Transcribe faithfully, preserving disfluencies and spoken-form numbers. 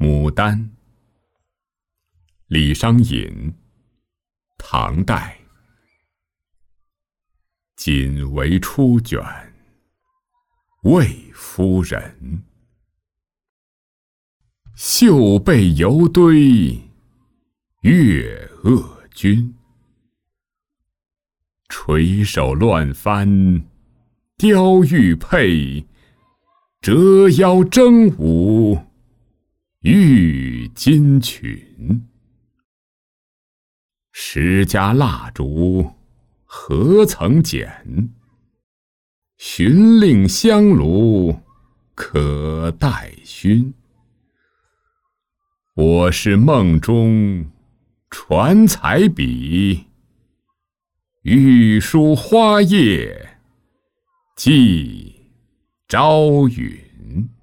牡丹，李商隐，唐代。锦为初卷，魏夫人。绣被犹堆，月恶君。垂手乱翻，雕玉佩，折腰争舞，郁金裙。十家蜡烛，何曾减？寻令香炉，可待熏。我是梦中传彩笔，欲书花叶寄朝云。